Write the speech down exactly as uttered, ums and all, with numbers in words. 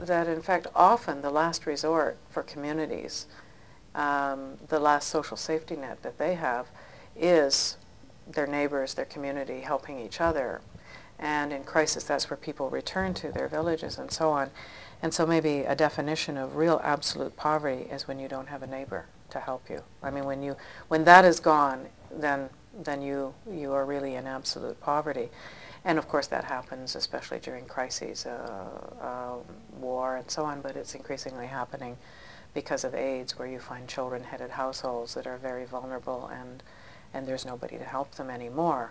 that in fact often the last resort for communities, um, the last social safety net that they have is their neighbors, their community, helping each other. And in crisis, that's where people return to, their villages and so on. And so maybe a definition of real absolute poverty is when you don't have a neighbor to help you. I mean, when you when that is gone, then then you you are really in absolute poverty. And of course that happens especially during crises, uh, uh, war and so on, but it's increasingly happening because of AIDS, where you find children-headed households that are very vulnerable, and and there's nobody to help them anymore.